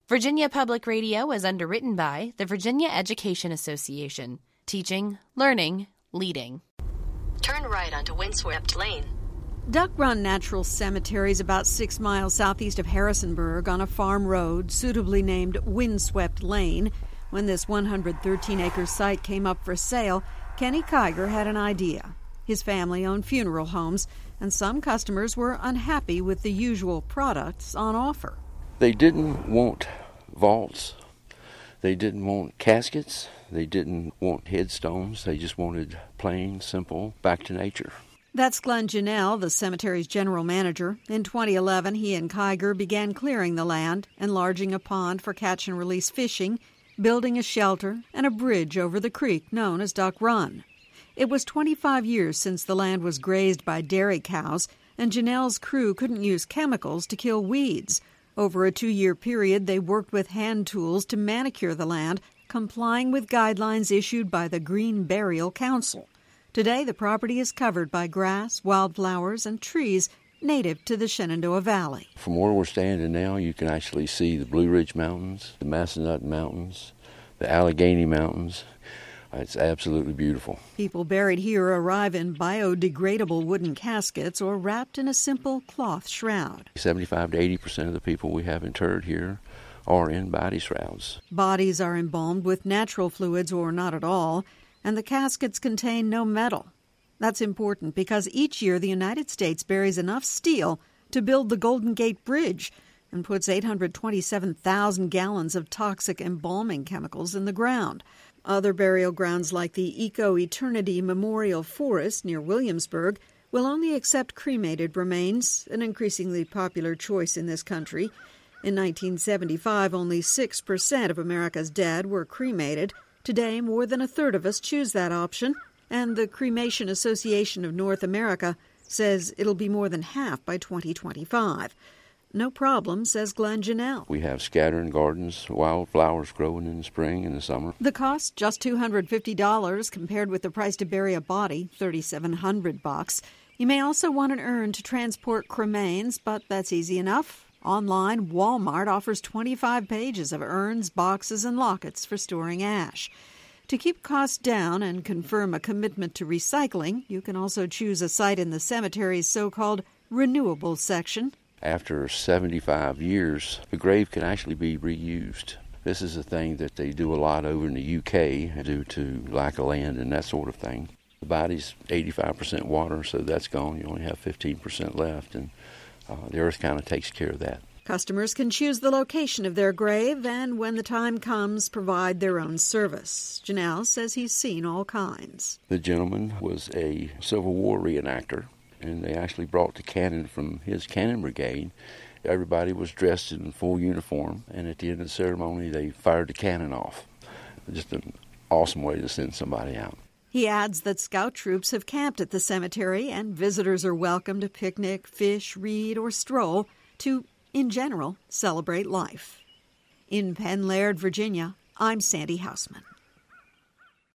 Virginia Public Radio is underwritten by the Virginia Education Association. Teaching, learning, leading. Turn right onto Windswept Lane. Duck Run Natural Cemetery is about 6 miles southeast of Harrisonburg on a farm road suitably named Windswept Lane. When this 113-acre site came up for sale, Kenny Kiger had an idea. His family owned funeral homes, and some customers were unhappy with the usual products on offer. They didn't want vaults. They didn't want caskets. They didn't want headstones. They just wanted plain, simple, back to nature. That's Glenn Janelle, the cemetery's general manager. In 2011, he and Kiger began clearing the land, enlarging a pond for catch-and-release fishing, building a shelter, and a bridge over the creek known as Duck Run. It was 25 years since the land was grazed by dairy cows, and Janelle's crew couldn't use chemicals to kill weeds. Over a 2-year period, they worked with hand tools to manicure the land, complying with guidelines issued by the Green Burial Council. Today, the property is covered by grass, wildflowers, and trees native to the Shenandoah Valley. From where we're standing now, you can actually see the Blue Ridge Mountains, the Massanutten Mountains, the Allegheny Mountains. It's absolutely beautiful. People buried here arrive in biodegradable wooden caskets or wrapped in a simple cloth shroud. 75 to 80% of the people we have interred here are in body shrouds. Bodies are embalmed with natural fluids or not at all, and the caskets contain no metal. That's important because each year the United States buries enough steel to build the Golden Gate Bridge and puts 827,000 gallons of toxic embalming chemicals in the ground. Other burial grounds like the Eco-Eternity Memorial Forest near Williamsburg will only accept cremated remains, an increasingly popular choice in this country. In 1975, only 6% of America's dead were cremated. Today, more than a third of us choose that option, and the Cremation Association of North America says it'll be more than half by 2025. No problem, says Glenn Janelle. We have scattering gardens, wildflowers growing in the spring and the summer. The cost, just $250, compared with the price to bury a body, $3,700. You may also want an urn to transport cremains, but that's easy enough. Online, Walmart offers 25 pages of urns, boxes, and lockets for storing ash. To keep costs down and confirm a commitment to recycling, you can also choose a site in the cemetery's so-called renewable section. After 75 years, the grave can actually be reused. This is a thing that they do a lot over in the UK due to lack of land and that sort of thing. The body's 85% water, so that's gone. You only have 15% left, and the earth kind of takes care of that. Customers can choose the location of their grave and, when the time comes, provide their own service. Janelle says he's seen all kinds. The gentleman was a Civil War reenactor, and they actually brought the cannon from his cannon brigade. Everybody was dressed in full uniform, and at the end of the ceremony, they fired the cannon off. Just an awesome way to send somebody out. He adds that scout troops have camped at the cemetery, and visitors are welcome to picnic, fish, read, or stroll to, in general, celebrate life. In Penn Laird, Virginia, I'm Sandy Hausman.